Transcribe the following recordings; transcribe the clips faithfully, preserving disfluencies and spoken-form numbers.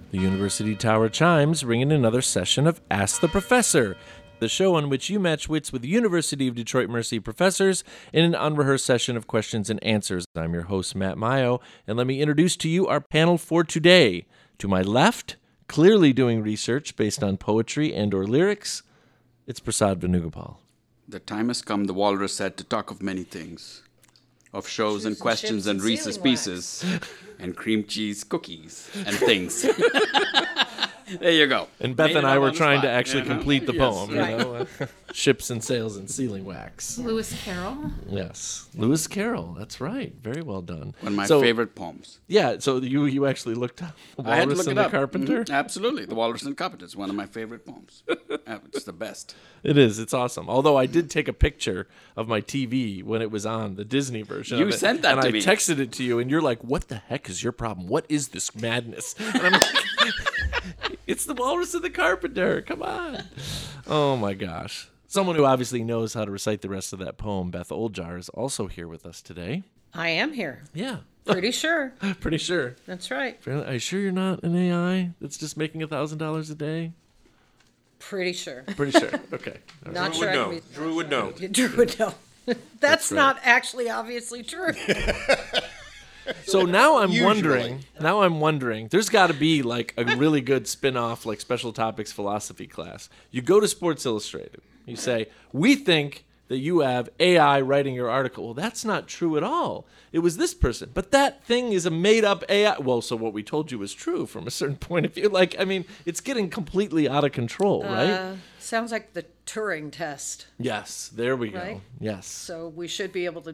The University Tower chimes ring in another session of Ask the Professor, the show on which you match wits with University of Detroit Mercy professors in an unrehearsed session of questions and answers. I'm your host, Matt Mayo, and let me introduce to you our panel for today. To my left, clearly doing research based on poetry and or lyrics, it's Prasad Venugopal. The time has come, the walrus said, to talk of many things. Of shows and questions and Reese's Pieces and cream cheese cookies and things. There you go. And Beth Made and it I up were on the trying spot. to actually Yeah. complete the Yes. poem. You Right. know? Ships and sails and sealing wax. Lewis Carroll. Yes. Lewis Carroll. That's right. Very well done. One of my So- favorite poems. Yeah, so you you actually looked up The I had to Walrus look and it the up. Carpenter? Mhm. Absolutely. The Walrus and the Carpenter is one of my favorite poems. Uh, It's the best. It is. It's awesome. Although I did take a picture of my T V when it was on, the Disney version You of it, sent that and to I me. texted it to you, and you're like, what the heck is your problem? What is this madness? And I'm like, it's The Walrus and the Carpenter. Come on. Oh, my gosh. Someone who obviously knows how to recite the rest of that poem, Beth Oldjar, is also here with us today. I am here. Yeah. Pretty sure. Pretty sure. That's right. Are you sure you're not an A I that's just making one thousand dollars a day? Pretty sure. Pretty sure. Okay. All right. Not Drew sure. would I know. can be- Drew would know. Drew would know. That's right. not actually obviously true. So now I'm Usually. wondering, now I'm wondering, there's got to be like a really good spin-off, like special topics philosophy class. You go to Sports Illustrated. You say, we think that you have A I writing your article. Well, that's not true at all. It was this person. But that thing is a made-up A I. Well, so what we told you was true from a certain point of view. Like, I mean, it's getting completely out of control, right? Uh, sounds like the Turing test. Yes, there we go. Right? Yes. So we should be able to.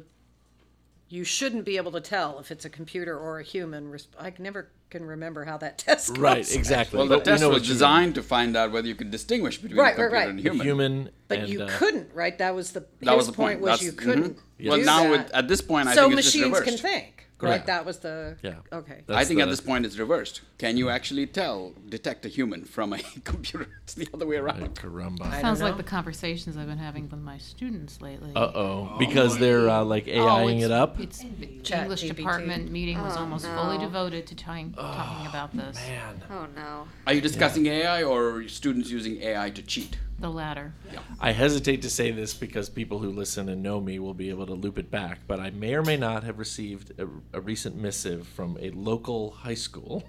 You shouldn't be able to tell if it's a computer or a human. Res- I never can remember how that test goes. Right, exactly. Well, the But we test know was what you mean. designed to find out whether you could distinguish between Right, a computer right, right. and The human. human. But and, you uh, couldn't, right? That was the That his was the point. point. Was That's- you couldn't. mhm. Well, do now that. with, at this point, I so think it's just machines reversed. can think. Correct. Right. That was the. Yeah. Okay. I That's think the- at this point it's reversed. Can you actually tell, detect a human from a computer? It's the other way around. Caramba. I Sounds don't like know. the conversations I've been having with my students lately. Uh-oh. Because they're uh, like Oh, AIing it's- it up? It's Chat English G P T. department meeting was Oh, almost no. fully devoted to trying, talking about this. Man. Oh no. Are you discussing A I or are students using A I to cheat? The latter. I hesitate to say this because people who listen and know me will be able to loop it back, but I may or may not have received a, a recent missive from a local high school.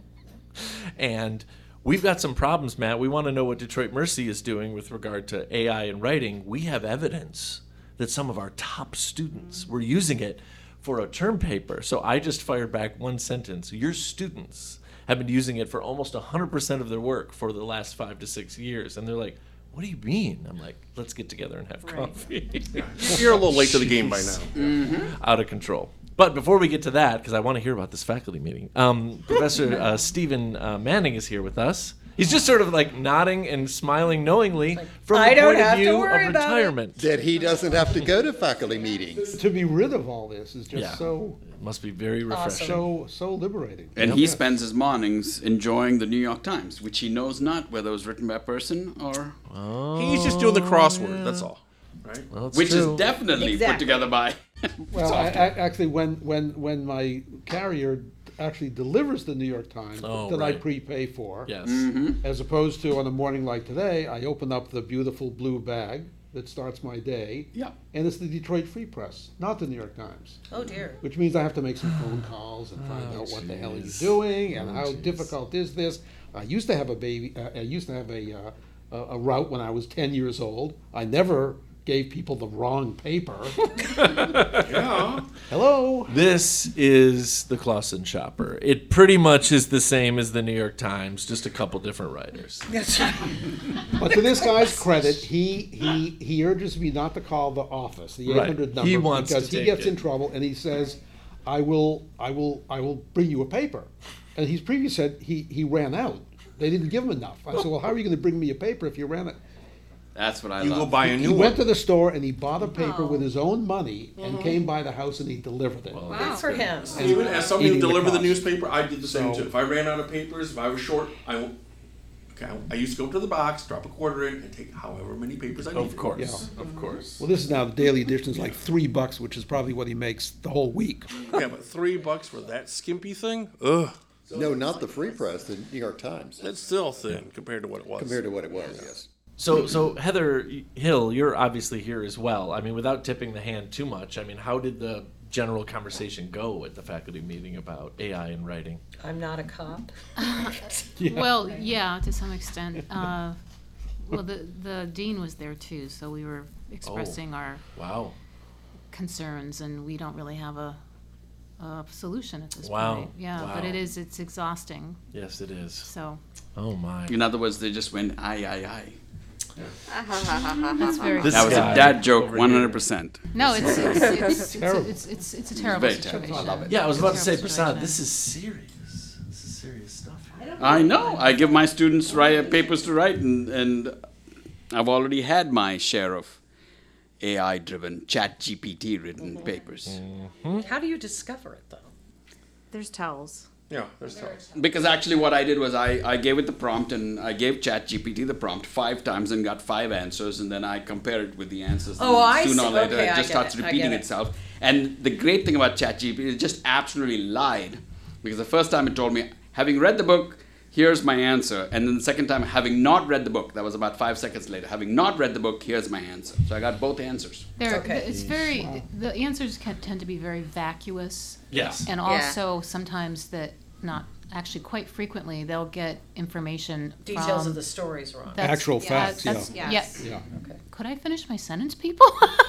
And we've got some problems, Matt. We want to know what Detroit Mercy is doing with regard to A I and writing. We have evidence that some of our top students were using it for a term paper. So I just fired back one sentence. Your students have been using it for almost one hundred percent of their work for the last five to six years. And they're like, what do you mean? I'm like, let's get together and have coffee. You're a little late to the game by now. Out of control. But before we get to that, because I want to hear about this faculty meeting, um, Professor uh, Stephen uh, Manning is here with us. He's just sort of like nodding and smiling knowingly from I the don't point of have to view worry of about it. retirement. That he doesn't have to go to faculty meetings. To be rid of all this is just Yeah. so It must be very refreshing. so so liberating. And he spends his mornings enjoying the New York Times, which he knows not whether it was written by a person or... He's just doing the crossword. That's all. Right? Well, it's Which true. is definitely put Exactly. together by... Well, I, I, actually, when when when my carrier actually delivers the New York Times Oh, that I right. prepay for, Yes. as opposed to on a morning like today, I open up the beautiful blue bag that starts my day, Yeah. and it's the Detroit Free Press, not the New York Times. Oh dear. Which means I have to make some phone calls and find Oh, out what the hell are you jeez. doing and Oh, how jeez. difficult is this. I used to have a baby. Uh, I used to have a, uh, a a route when I was ten years old. I never gave people the wrong paper. Yeah. Hello. This is the Clausen Shopper. It pretty much is the same as the New York Times, just a couple different writers. But to this guy's credit, he he he urges me not to call the office, the Right. eight hundred number, He wants to because he take gets it. in trouble, and he says, "I will, I will, I will bring you a paper." And he's previously said he he ran out. They didn't give him enough. I said, "Well, how are you going to bring me a paper if you ran it?" That's what I You love. go buy a He new went one. to the store and he bought a paper Oh. with his own money and came by the house and he delivered it. Good for him. Even as somebody who Eating the delivered the cost. newspaper, I did the same So- too. If I ran out of papers, if I was short, I won't. Okay, I used to go to the box, drop a quarter in, and take however many papers I needed. Of course, Yeah. of course. Well, this is now the daily edition is like three bucks, which is probably what he makes the whole week. Yeah, but three bucks for that skimpy thing? Ugh. No, not the Free Press, the New York Times, It's still thin compared to what it was. compared to what it was, yes. So, so Heather Hill, you're obviously here as well. I mean, without tipping the hand too much, I mean, how did the general conversation go at the faculty meeting about A I and writing? I'm not a cop. Well, yeah, to some extent. Uh, well, the, the dean was there too, so we were expressing our Wow. concerns, and we don't really have a, a solution at this Wow. point. Yeah, but Wow. it is, it's exhausting, Yes, it is. so Oh my. In other words, they just went, aye, aye, aye. that's very. This That was guy a dad joke, over one here. hundred percent. No, it's, it's, it's, it's, Terrible. it's, it's, it's a terrible very situation. terrible. I love it. Yeah, I was about to say, Terrible Prasad, situation. this is serious. This is serious stuff. I know. I give my students write, papers to write, and, and I've already had my share of A I-driven, Chat G P T-written papers. How do you discover it, though? There's tells. Yeah, there's tells. Because actually what I did was I, I gave it the prompt, and I gave Chat G P T the prompt five times and got five answers, and then I compared it with the answers. Oh, and I sooner see. or later Okay, it I just get starts it. I repeating get it. itself. And the great thing about Chat G P T is it just absolutely lied. Because the first time it told me, having read the book, here's my answer. And then the second time, having not read the book, that was about five seconds later, having not read the book, here's my answer. So I got both answers. They're, Okay. It's very, the answers can tend to be very vacuous. Yes. And Yeah. also sometimes that, not, actually quite frequently, they'll get information Details from- of the stories wrong. that's- Actual yeah, facts, that's- yeah. Yes. Yeah. Okay. Could I finish my sentence, people?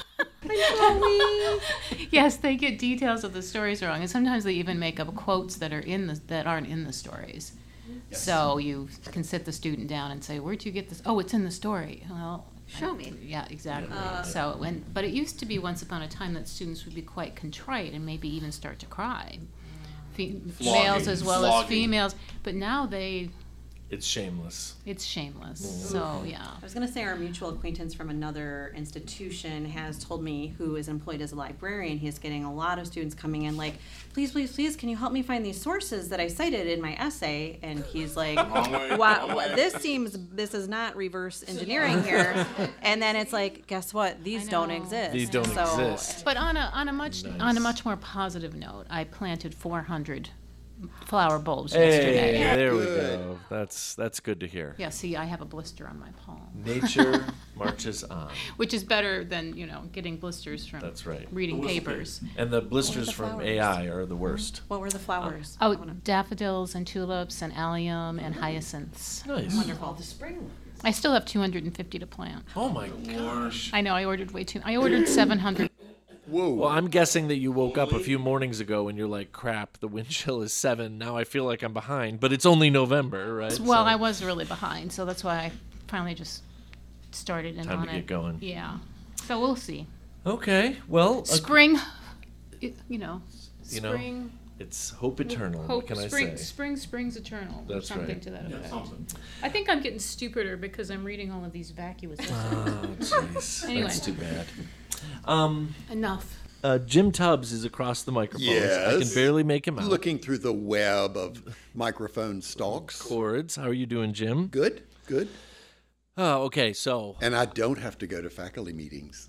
Yes, they get details of the stories wrong, and sometimes they even make up quotes that are in the that aren't in the stories. So you can sit the student down and say, "Where'd you get this?" "Oh, it's in the story." Well, Show me. yeah, exactly. So when, but it used to be once upon a time that students would be quite contrite and maybe even start to cry, Fe- males as well as flogging. females. But now they, It's shameless. it's shameless. So yeah. I was going to say our mutual acquaintance from another institution has told me, who is employed as a librarian, he's getting a lot of students coming in like, please, please, please, can you help me find these sources that I cited in my essay? And he's like, Wrong way, wow, wrong way. this seems, this is not reverse engineering here. And then it's like, guess what? These I don't know. exist. These don't So- exist. But on a on a much Nice. on a much more positive note, I planted four hundred flower bulbs Hey, yesterday. there we Good. go. That's that's good to hear. Yeah, see, I have a blister on my palm, Nature marches on. which is better than, you know, getting blisters from That's right. reading What's the papers. And the blisters the from flowers? A I are the worst. What were the flowers? Oh, I wanna- daffodils and tulips and allium and hyacinths. Nice. Wonderful. The spring one. I still have two hundred fifty to plant. Oh my gosh. I know, I ordered way too. I ordered seven hundred. Whoa. Well, I'm guessing that you woke up a few mornings ago and you're like, crap, the wind chill is seven. Now I feel like I'm behind, but it's only November, right? Well, So- I was really behind, so that's why I finally just started in Time on to it. get going. Yeah. So we'll see. Okay, well, uh, Spring, it- you know, You know, spring. it's hope eternal. Hope, what can I spring, say? spring springs eternal. or That's something right. to that Yeah, effect. something. I think I'm getting stupider because I'm reading all of these vacuous essays. Oh, jeez. Anyway. That's too bad. Um, Enough. uh, Jim Tubbs is across the microphone. I can Yes. barely make him out. Looking through the web of microphone stalks. Chords. How are you doing, Jim? Good, good. Oh, okay. So And I don't have to go to faculty meetings.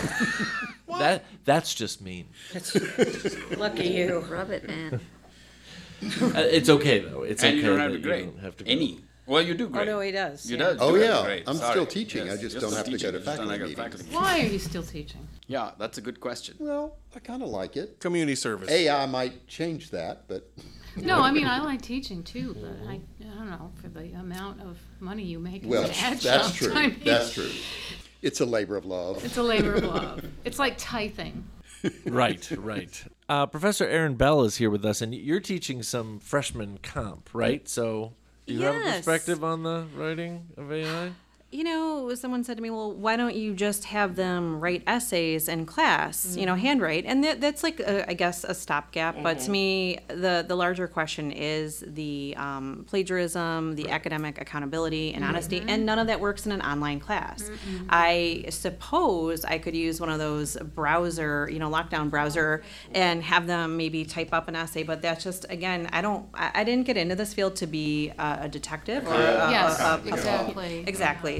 that that's just mean. Lucky you. Rub it, man. Uh, it's okay though. It's And okay you don't have that to you grade. don't have to go. Any. Well, you do grade. no, he does, You yeah. does. Oh, you have yeah. to grade. I'm Sorry. still teaching. I Yes, just you're don't still have to go teaching. to You just don't faculty have meetings. faculty Why are you still teaching? Yeah, that's a good question. Well, I kind of like it. Community service. A I might change that, but No, I mean, I like teaching too, but I, I don't know, for the amount of money you make well, as an adjunct. that's true. I mean, That's true. It's a labor of love. It's a labor of love. It's like tithing. Right, right. Uh, Professor Aaron Bell is here with us, and you're teaching some freshman comp, right? So, do you have a Yes. perspective on the writing of A I? You know, someone said to me, well, why don't you just have them write essays in class, you know, handwrite? And that, that's like, a, I guess, a stopgap. But to me, the, the larger question is the um, plagiarism, the academic accountability and honesty, and none of that works in an online class. I suppose I could use one of those browser, you know, lockdown browser and have them maybe type up an essay, but that's just, again, I don't, I, I didn't get into this field to be a, a detective or a, Yes, a, a, a exactly. Exactly.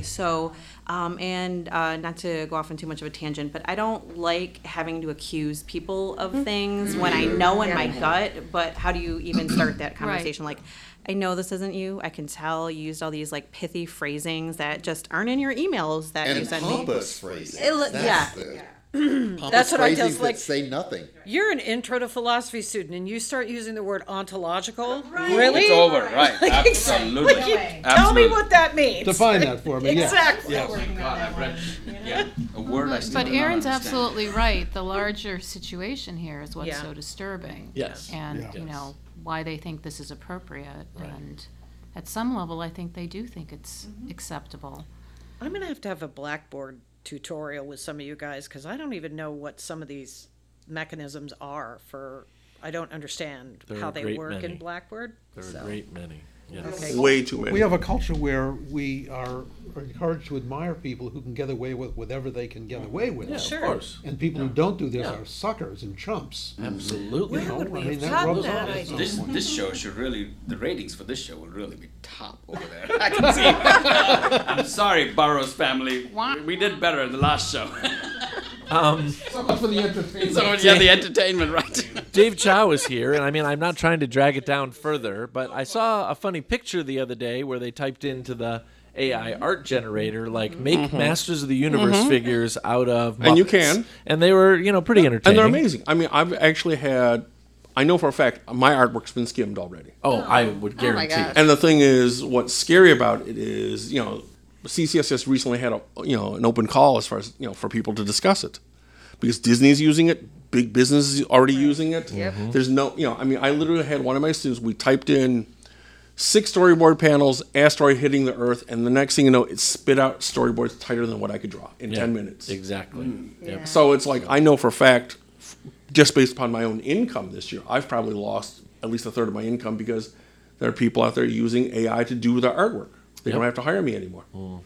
So, um, and uh, not to go off on too much of a tangent, but I don't like having to accuse people of things when I know in my gut, but how do you even start that conversation? Like, I know this isn't you. I can tell you used all these like pithy phrasings that just aren't in your emails that you And send me. pompous phrases. It lo- That's yeah. the- pompous That's what I tell, phrasings that like- say nothing. You're an intro to philosophy student, and you start using the word ontological. Really? It's over, right? Like, Absolutely. Like you, Absolutely. tell me what that means. Define that for me, yeah. Exactly. Yeah. Oh my God, I've read, yeah. A word I still But do not Aaron's understand. absolutely right. The larger situation here is what's Yeah. so disturbing. Yes. And, Yeah. you Yes. know, why they think this is appropriate. Right. And at some level, I think they do think it's acceptable. I'm gonna have to have a Blackboard tutorial with some of you guys because I don't even know what some of these mechanisms are for. I don't understand There are how a they great work many. in Blackboard. There are so. a great many. Yes. Okay. Way too many. We have a culture where we are are encouraged to admire people who can get away with whatever they can get away with. Yeah, Sure. of course. And people who don't do this Yeah. are suckers and chumps. Absolutely. You know, would we I mean, have that gotten rubs that off at idea? some This point. this show should really, the ratings for this show will really be top over there. I can see. I'm sorry, Burroughs family. We, we did better in the last show. Um, So much for the entertainment. so yeah, the entertainment, right? Dave Chow is here, and I mean, I'm not trying to drag it down further, but I saw a funny picture the other day where they typed into the A I art generator, like, make Masters of the Universe figures out of Muppets. And you can. And they were, you know, pretty entertaining. And they're amazing. I mean, I've actually had, I know for a fact, my artwork's been skimmed already. Oh, I would guarantee. gosh. And the thing is, what's scary about it is, you know, C C S S recently had a, you know, an open call as far as, you know, for people to discuss it. Because Disney's using it, big business is already using it. Yep. There's no, you know, I mean, I literally had one of my students, we typed in six storyboard panels, asteroid hitting the Earth, and the next thing you know, it spit out storyboards tighter than what I could draw in Yeah, ten minutes. Exactly. Yep. So it's like, I know for a fact, f- just based upon my own income this year, I've probably lost at least a third of my income because there are people out there using A I to do their artwork. They Yep. don't have to hire me anymore.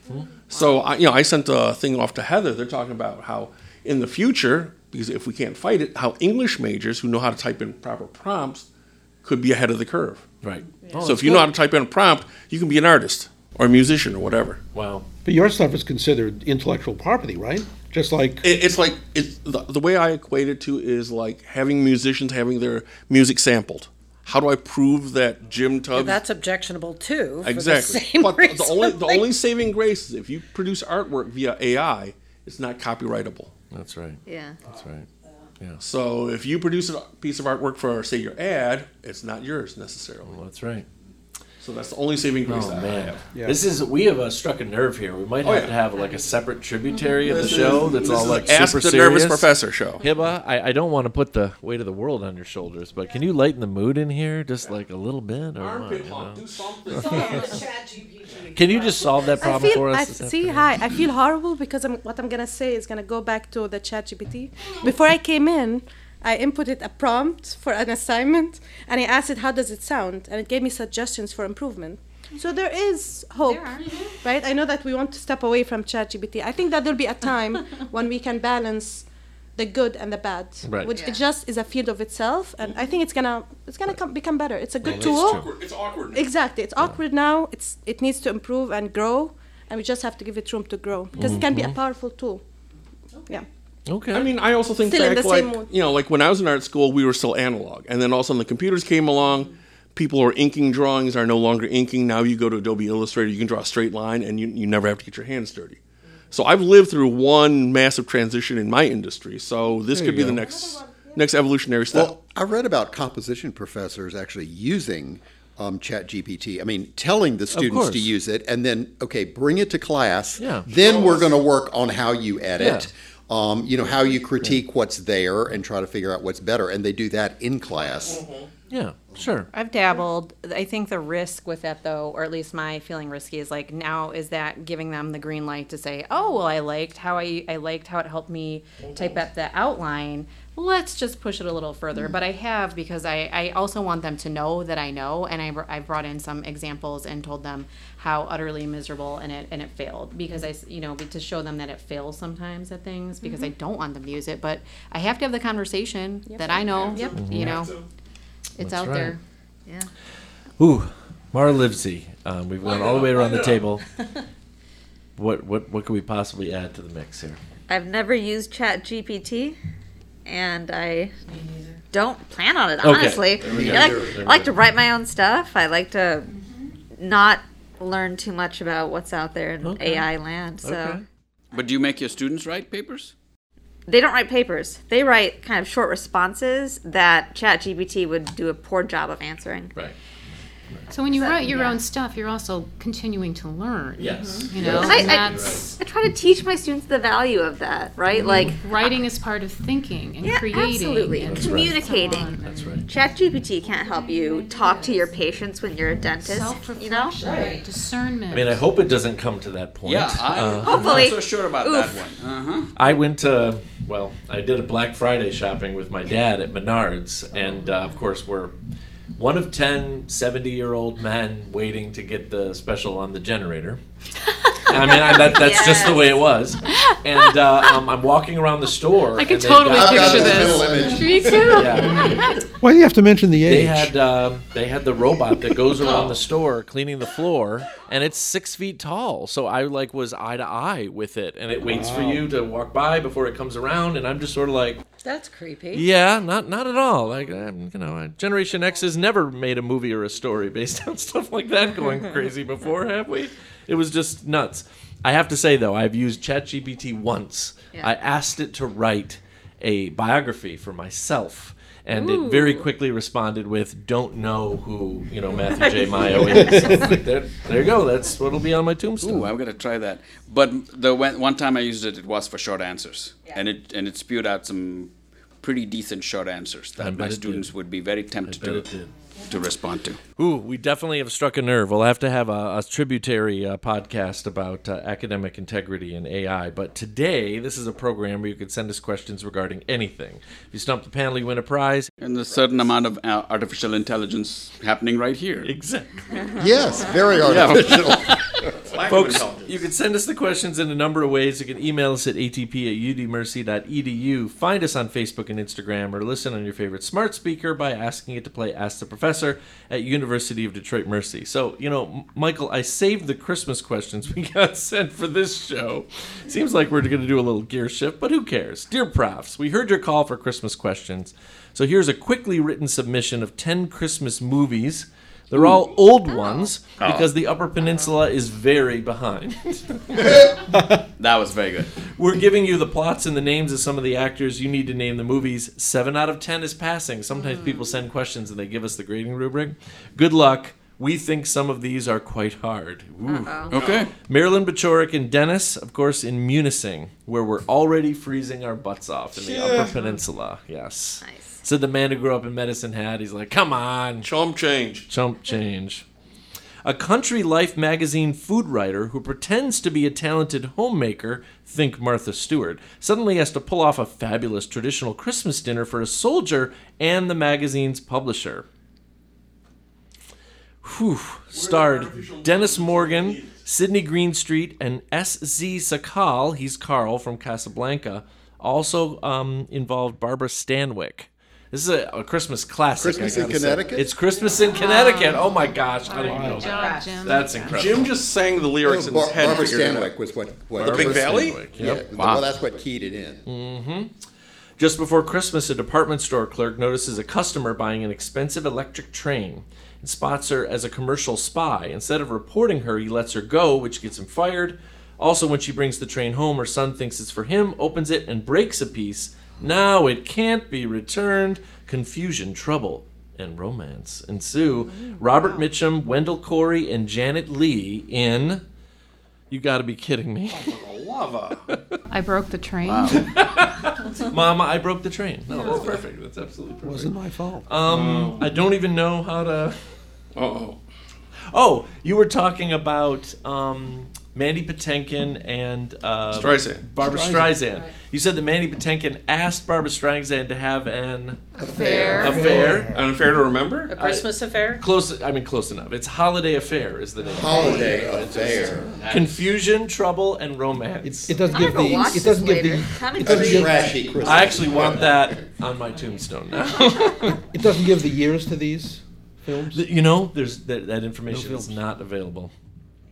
So I, you know, I sent a thing off to Heather. They're talking about how in the future, because if we can't fight it, how English majors who know how to type in proper prompts could be ahead of the curve. Right. so if you know how to type in a prompt, you can be an artist or a musician or whatever. Wow. But your stuff is considered intellectual property, right? Just like It, it's like it's the, the way I equate it to is like having musicians having their music sampled. How do I prove that Jim Tubbs? That's objectionable too. For exactly. The same but the reason. only the Like, only saving grace is if you produce artwork via A I, it's not copyrightable. That's right. Yeah. That's right. Yeah. So if you produce a piece of artwork for, say, your ad, it's not yours necessarily. Well, that's right. So that's the only saving grace Oh that I man, have. Yeah. this is we have uh, struck a nerve here. We might Oh, have yeah. to have like a separate tributary of the This show is- that's this all is like Ask super the serious. Nervous Professor show. Hiba, I, I don't want to put the weight of the world on your shoulders, but can you lighten the mood in here just like a little bit? Or what, Armpit you pump, know? do something. Can you just solve that I problem feel, for I, us? this see, afternoon? hi, I feel horrible because I'm, what I'm gonna say is gonna go back to the ChatGPT. Before I came in, I inputted a prompt for an assignment, and I asked it, how does it sound? And it gave me suggestions for improvement. So there is hope, right? I know that we want to step away from ChatGPT. I think that there'll be a time when we can balance the good and the bad, Right. which Yeah. it just is a field of itself, and I think it's gonna it's gonna come, become better. It's a good Well, tool. that's true. Awkward. It's awkward. now. Exactly. It's awkward now. It's it needs to improve and grow, and we just have to give it room to grow because it can be a powerful tool. Yeah. Okay. I mean, I also think Still in back the like same mood. you know, like when I was in art school, we were still analog, and then all of a sudden the computers came along. People who are inking drawings are no longer inking. Now you go to Adobe Illustrator, you can draw a straight line, and you you never have to get your hands dirty. So I've lived through one massive transition in my industry. So this There could you be the go. next next evolutionary step. Well, I read about composition professors actually using um, ChatGPT. I mean, telling the students to course. use it, and then okay, bring it to class. Yeah. Then we're going to work on how you edit. Um, you know, how you critique what's there and try to figure out what's better, and they do that in class. yeah, sure. I've dabbled. I think the risk with that, though, or at least my feeling risky, is like now is that giving them the green light to say, oh, well, I liked how I, I liked how it helped me type up the outline. Let's just push it a little further. But I have because I, I also want them to know that I know, and I, br- I brought in some examples and told them how utterly miserable and it and it failed because I s- you know to show them that it fails sometimes at things because I don't want them to use it, but I have to have the conversation that I know. Yep. You know, it's That's out right. there. Yeah. Ooh, Mara Livesey. Um, we've gone all the way around the table. what what what could we possibly add to the mix here? I've never used Chat G P T, and I don't plan on it, Okay. honestly. There we I go. like, There we I like go. to write my own stuff. I like to not learn too much about what's out there in Okay. A I land. So Okay. But do you make your students write papers? they don't write papers. They write kind of short responses that Chat G P T would do a poor job of answering. Right. So when you write your yeah. own stuff, you're also continuing to learn. Yes. You know, And I, and I, that's I try to teach my students the value of that, right? Like, writing is part of thinking and yeah, creating. absolutely. And Communicating. so on. That's right. Chat G P T can't help you talk to your patients when you're a dentist, you know? Self-reflection, discernment. I mean, I hope it doesn't come to that point. Yeah, I, Uh, I'm Hopefully. not so sure about Oof. that one. Uh-huh. I went to, well, I did a Black Friday shopping with my dad at Menards, and uh, of course, we're one of ten seventy-year-old men waiting to get the special on the generator. I mean, I, that, that's just the way it was. And uh, um, I'm walking around the store. I can and they've totally got- I've got picture this this. middle image. Me too. Yeah. Why do you have to mention the age? They had um, they had the robot that goes around the store cleaning the floor, and it's six feet tall. So I like was eye to eye with it, and it waits for you to walk by before it comes around, and I'm just sort of like, That's creepy. yeah, not not at all. Like um, you know, Generation X has never made a movie or a story based on stuff like that going crazy before, have we? It was just nuts. I have to say though, I've used ChatGPT once. Yeah. I asked it to write a biography for myself. And it very quickly responded with, "Don't know who you know Matthew J. Mayo is." So, like, there, there you go. That's what'll be on my tombstone. Ooh, I've got to try that. But the one, one time I used it, it was for short answers, and it and it spewed out some pretty decent short answers I that bet my it students did. would be very tempted bet to it did. to respond to. Ooh, we definitely have struck a nerve. We'll have to have a, a tributary uh, podcast about uh, academic integrity and A I. But today, this is a program where you can send us questions regarding anything. If you stump the panel, you win a prize. And there's a certain amount of uh, artificial intelligence happening right here. Exactly. Yes, very artificial. Folks, you can send us the questions in a number of ways. You can email us at a t p at u d mercy dot e d u. Find us on Facebook and Instagram, or listen on your favorite smart speaker by asking it to play Ask the Professor at University of Detroit Mercy. So, you know, M- Michael, I saved the Christmas questions we got sent for this show. Seems like we're going to do a little gear shift, but who cares? Dear Profs, we heard your call for Christmas questions. So here's a quickly written submission of ten Christmas movies. They're all old ones because the Upper Peninsula is very behind. That was very good. We're giving you the plots and the names of some of the actors. You need to name the movies. Seven out of ten is passing. Sometimes people send questions and they give us the grading rubric. Good luck. We think some of these are quite hard. Ooh. Okay. Marilyn Bachoric and Dennis, of course, in Munising, where we're already freezing our butts off in the Upper Peninsula. Yes. Nice. Said the man who grew up in Medicine Hat. He's like, come on. Chump change. Chump change. A Country Life magazine food writer who pretends to be a talented homemaker, think Martha Stewart, suddenly has to pull off a fabulous traditional Christmas dinner for a soldier and the magazine's publisher. Whew. Starred Dennis Morgan, Sidney Greenstreet, and S Z Sakal, he's Carl from Casablanca, also um, involved Barbara Stanwyck. This is a, a Christmas classic. Christmas I in gotta say. Connecticut? It's Christmas in Connecticut. Oh my gosh. I didn't know Good that. job, Jim. That's incredible. Jim just sang the lyrics in his Bar- head. Barbara figured it out. Stanwyck was what. what Barbara Big Valley? Stanwyck, Yeah, yep. well, that's what keyed it in. Just before Christmas, a department store clerk notices a customer buying an expensive electric train and spots her as a commercial spy. Instead of reporting her, he lets her go, which gets him fired. Also, when she brings the train home, her son thinks it's for him, opens it, and breaks a piece. Now it can't be returned. Confusion, trouble, and romance ensue. Robert Mitchum, Wendell Corey, and Janet Leigh in... You gotta be kidding me. Lava. I broke the train. Mama, I broke the train. No, that's perfect. That's absolutely perfect. Wasn't my fault. Um, I don't even know how to... Uh-oh. Oh, you were talking about um, Mandy Patinkin and uh, Streisand. Barbara Streisand. You said that Mandy Patinkin asked Barbara Streisand to have an Affair. affair. An affair to remember? A Christmas affair? Close. I mean, close enough. It's Holiday Affair is the name. Holiday affair. Confusion, trouble, and romance. It doesn't I'm give gonna the. go watch It doesn't this give the. later. Kind It of doesn't A give. trashy Christmas. I actually want that on my tombstone now. It doesn't give the years to these films. You know, there's that, that information No is films. not available.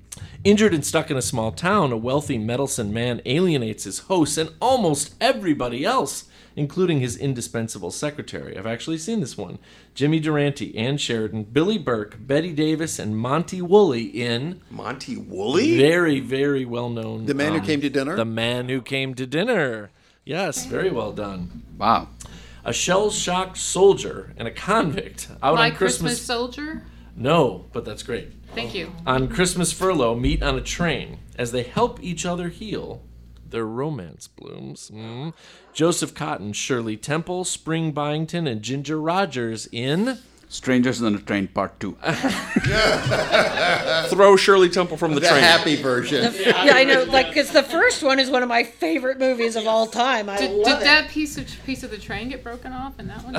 Injured and stuck in a small town, a wealthy Medelson man alienates his hosts and almost everybody else, including his indispensable secretary. I've actually seen this one. Jimmy Durante, Ann Sheridan, Billy Burke, Betty Davis, and Monty Woolley in... Monty Woolley? Very, very well-known... The Man um, Who Came to Dinner? The Man Who Came to Dinner. Yes, very well done. Wow. A shell-shocked soldier and a convict out My on Christmas... Christmas Soldier? No, but that's great. Thank you. On Christmas furlough, meet on a train. As they help each other heal, their romance blooms. Mm. Joseph Cotton, Shirley Temple, Spring Byington, and Ginger Rogers in... Strangers on the Train Part two. Throw Shirley Temple from the, The train. happy version. Yeah, I know, like, because the first one is one of my favorite movies of all time. I Did, love did it. that piece of piece of the train get broken off in that one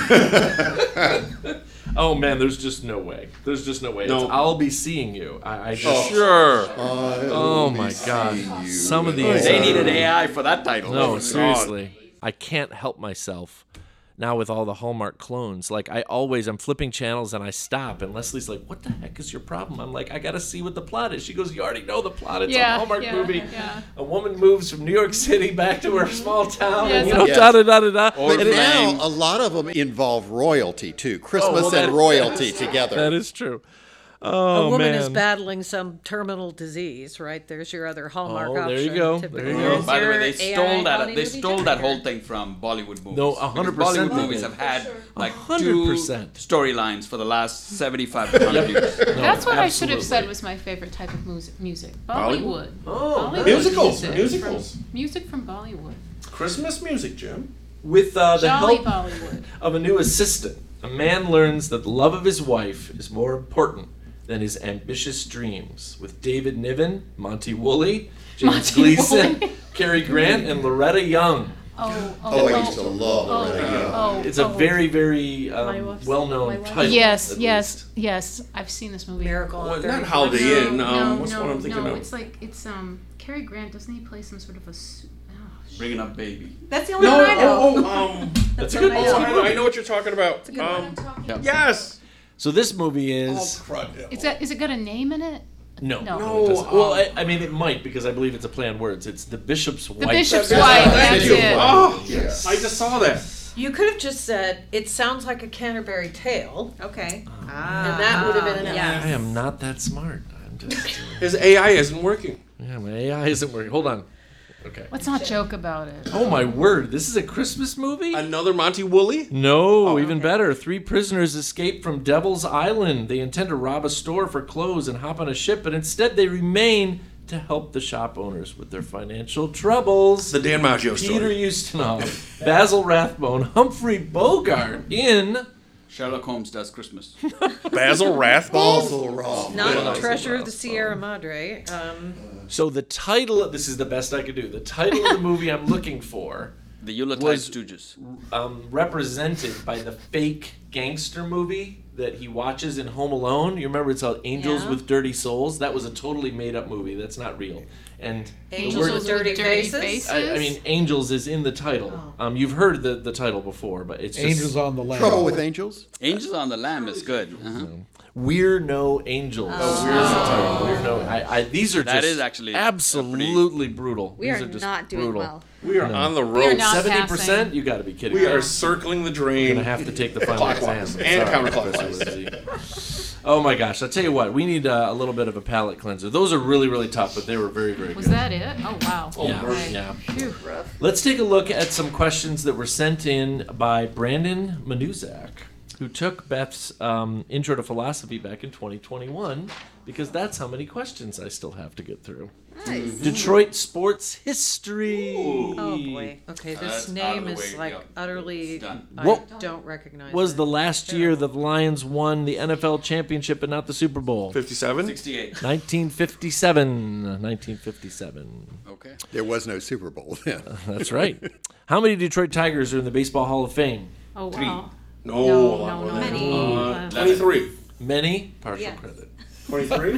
too? Oh, man, there's just no way. There's just no way. No. It's I'll Be Seeing You. I, I just... Sure. Oh, my God. Some of these... They are- needed A I for that title. No, seriously. I can't help myself now with all the Hallmark clones. Like, I always, I'm flipping channels and I stop, and Leslie's like, what the heck is your problem? I'm like, I gotta see what the plot is. She goes, you already know the plot. It's Yeah, a Hallmark yeah, movie. yeah. A woman moves from New York City back to her small town, Yes. and, you know, Yes. da da da da da. But And it- now, a lot of them involve royalty, too. Christmas well, that- and royalty together. That is true. A Oh, woman man. is battling some terminal disease, right? There's your other Hallmark Oh, option. there you go. typically. There you go. Is By the way, your they A I stole that. quality They movie stole that generator? whole thing from Bollywood movies. No, one hundred percent Because Bollywood they movies did. have had like one hundred two percent. storylines for the last seventy-five to one hundred years. That's what I should have said absolutely. was my favorite type of music. Music. Bollywood? Bollywood. Oh, Bollywood Musicals, music musicals. From, music from Bollywood. Christmas music, Jim. With uh, the Jolly help Bollywood. of a new assistant, a man learns that the love of his wife is more important than his ambitious dreams. With David Niven, Monty Woolley, James Monty Gleason, Woolley. Cary Grant, and Loretta Young. Oh, oh, Oh, I oh, used to love oh, Loretta Young. oh, It's a oh. very, very My um, wife's- well-known my wife's- title. Yes, at yes, least. yes. I've seen this movie. Miracle on Well, not thirty-fourth Holiday Street. Inn. No, Um, no, what's the one I'm thinking no. of? It's like it's um Cary Grant. Doesn't he play some sort of a? su- Oh, sh- Bringing up baby. That's the only No, one I know. oh, oh, um, That's a good oh, one. I know, I know what you're talking about. Um, yes. So this movie is... Is that is it got a name in it? No. No. no it doesn't. Well, I, I mean, it might, because I believe it's a play on words. It's The Bishop's The Wife. Bishop's That's Wife. right. That's Thank you. it. Oh, Yes. I just saw that. You could have just said, it sounds like a Canterbury Tale, Okay. and that would have been enough. yes. I am not that smart. I'm just... His A I isn't working. yeah, my A I isn't working. Hold on. Okay. Let's not joke about it. Oh, my word. This is a Christmas movie? Another Monty Woolley? No, even better. Three prisoners escape from Devil's Island. They intend to rob a store for clothes and hop on a ship, but instead they remain to help the shop owners with their financial troubles. The Dan Maggio Peter story. Ustinov, Basil Rathbone, Humphrey Bogart in... Sherlock Holmes does Christmas. Basil Rathbone? Basil Rathbone. Not Treasure of the Sierra Madre. Um, So the title, this is the best I could do, the title of the movie I'm looking for, The Yuletide Was- Stooges. um, represented by the fake gangster movie that he watches in Home Alone. You remember it's called Angels Yeah. with Dirty Souls? That was a totally made up movie. That's not real. And the Angels word- with Dirty Faces? I, I mean, Angels is in the title. Um, you've heard the, the title before, but it's just Angels on the Lamb. Trouble with Angels? Angels on the Lamb is good. Uh-huh. We're No Angels. Oh. We're the title. We're no. I, I, these are That just is actually a pretty- absolutely brutal. We These are are just not doing brutal. well. We are on the We are road. not Seventy percent? passing. You got to be kidding We me. are circling the You're drain. gonna have to take the final exam. Clockwise and Sorry, counterclockwise. Professor Lindsay. Oh my gosh! I'll tell you what. We need uh, a little bit of a palate cleanser. Those are really, really tough, but they were very, very Was good. that it? Oh wow. Yeah, Okay. yeah. Phew. Let's take a look at some questions that were sent in by Brandon Manuzak, who took Beth's um, Intro to Philosophy back in twenty twenty-one, because that's how many questions I still have to get through. Nice. Detroit sports history. oh boy. Okay, this That's out name of the is way, like yep. utterly. It's done. I What don't recognize. Was it. the last year that the Lions won the N F L championship but not the Super Bowl? fifty-seven? sixty-eight. nineteen fifty-seven. nineteen fifty-seven. Okay. There was no Super Bowl then. That's right. How many Detroit Tigers are in the Baseball Hall of Fame? Oh wow. No, No, a lot no, more no, than that. Many. Uh, twenty-three. Many? Partial Yeah. credit. twenty-three?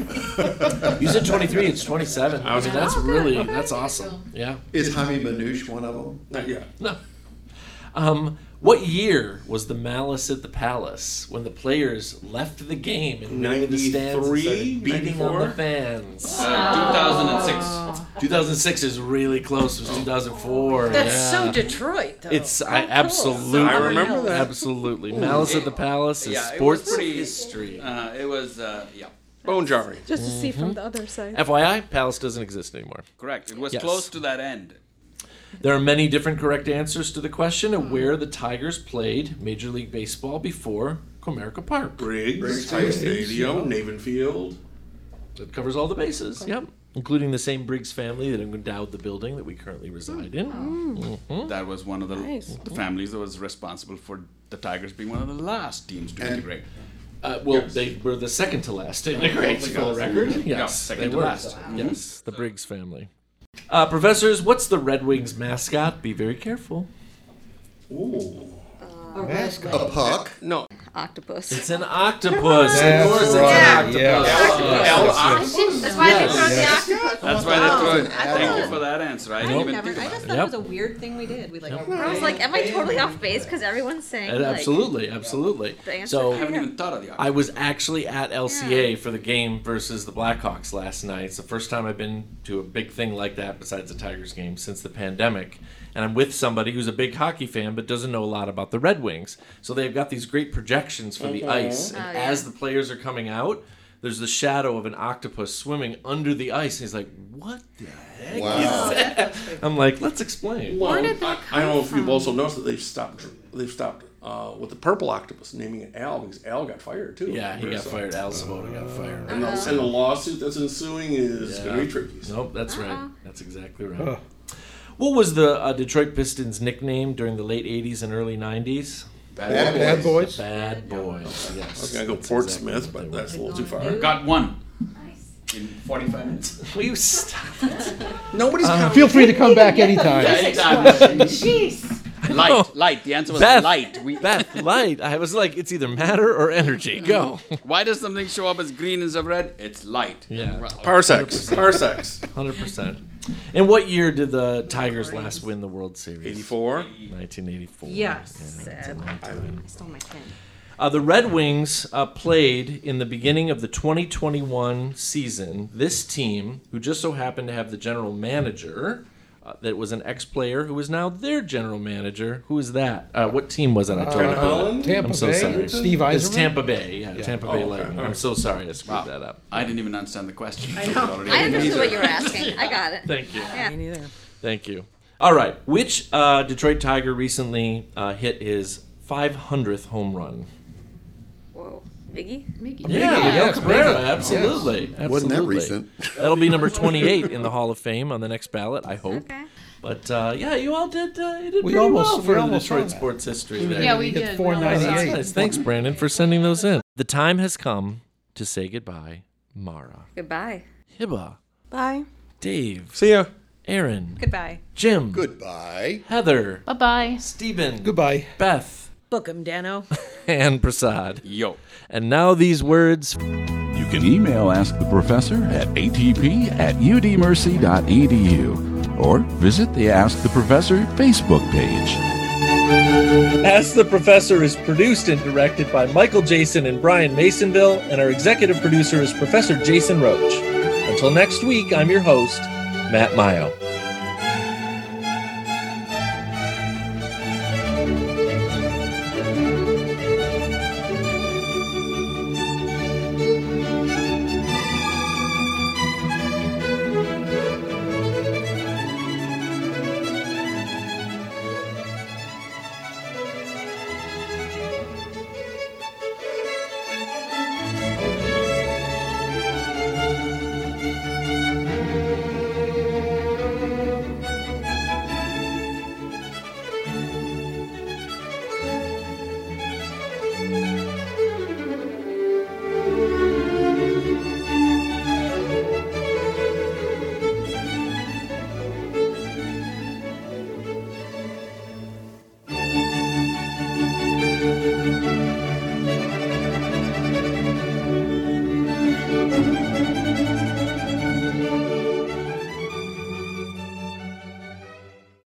You said twenty-three, it's twenty-seven. I mean, that's really, that's awesome. Yeah. Is Jaime Manouche one of them? Not yet. No. Um, What year was the Malice at the Palace when the players left the game and went into the stands and started beating on the fans? Uh, two thousand six. two thousand six is really close. It was two thousand four. That's yeah. so Detroit, though. It's How I cool. absolutely I remember that. Absolutely, Malice at the Palace is Yeah, it was sports pretty- history. Uh, it was, uh, yeah, Bone jarring. Just to see from the other side. F Y I, Palace doesn't exist anymore. correct. It was Yes. close to that end. There are many different correct answers to the question of where the Tigers played Major League Baseball before Comerica Park. Briggs, Tiger Stadium, Navin Field. That covers all the bases. Yep. Including the same Briggs family that endowed the building that we currently reside in. Mhm. That was one of the, Nice. the families that was responsible for the Tigers being one of the last teams to integrate. Uh, well, they were the second to last to integrate the full record. Yes, Yeah, second they to were. last. Yes, the Briggs family. Uh, professors, what's the Red Wings mascot? Be very careful. Ooh. A puck. No. Octopus. It's an octopus. That's of course, it's right, an yeah. octopus. That's why they throw the octopus. That's why they threw it. Thank you for that answer. I didn't I even never. think I about just it. thought Yep. it was a weird thing we did. We like. I was like, am I totally off base? Because everyone's saying, Uh, like, Absolutely, absolutely. the answer. So I haven't even thought of the I was actually at L C A for the game versus the Blackhawks last night. It's the first time I've been to a big thing like that besides the Tigers game since the pandemic. And I'm with somebody who's a big hockey fan but doesn't know a lot about the Red Wings. So they've got these great projections for the ice. And Oh, yeah. as the players are coming out, there's the shadow of an octopus swimming under the ice. And he's like, what the heck Wow. is that? I'm like, let's explain. Well, did that I, I don't know if you've also noticed that they've stopped. They've stopped uh, with the purple octopus, naming it Al because Al got fired too. Yeah, he got So- fired. Al Sabota got fired. And the, and the lawsuit that's ensuing is Yeah. going to be tricky. So. Nope, that's right. That's exactly right. What was the uh, Detroit Pistons' nickname during the late eighties and early nineties? Bad Bad boys. Bad Boys. Yes. I was going to go That's Portsmouth, exactly but what that's a little too far. Got one. In forty-five minutes. they were. Will you stop it? Nobody's Uh, Feel free to come back anytime. Light, light. The answer was Beth. light. We, Beth, light. I was like, it's either matter or energy. Go. why does something show up as green instead of red? It's light. Yeah. Parsecs. Parsecs. one hundred percent. And what year did the Tigers last win the World Series? eighty-four. nineteen eighty-four. Yes. Yeah, that's a long I time. stole my pen. Uh, the Red Wings uh, played in the beginning of the twenty twenty-one season. This team, who just so happened to have the general manager, uh, that was an ex-player who is now their general manager. Who is that? Uh, what team was that? I totally forgot. Tampa I'm so Bay. sorry. Steve It's Eiserman. Tampa Bay. Yeah, Tampa Bay Oh, okay. Lightning. I'm so sorry I screwed that up. I didn't even understand the question. I I understood what you were asking. I got it. Thank you. Yeah. Me neither. Thank you. All right. Which uh, Detroit Tiger recently uh, hit his five hundredth home run? Whoa. Biggie? Mickey. Yeah, yes, Cabrera, Brady. absolutely. absolutely. Wasn't that recent? That'll be number twenty-eight in the Hall of Fame on the next ballot, I hope. Okay. But uh, yeah, you all did. Uh, you did We pretty almost- well we for the almost Detroit saw that. sports history there. Yeah, we Hit did. four We all That's ninety-eight. nice. Thanks, Brandon, for sending those in. The time has come to say goodbye, Mara, Goodbye. Hibba, Bye. Dave, See ya. Aaron, Goodbye. Jim, Goodbye. Heather, Bye bye. Stephen, Goodbye. Beth, Book 'em, Dano. and Prasad. Yo. And now these words. You can email Ask the Professor at a t p at u d mercy dot e d u or visit the Ask the Professor Facebook page. Ask the Professor is produced and directed by Michael Jason and Brian Masonville, and our executive producer is Professor Jason Roach. Until next week, I'm your host, Matt Mayo.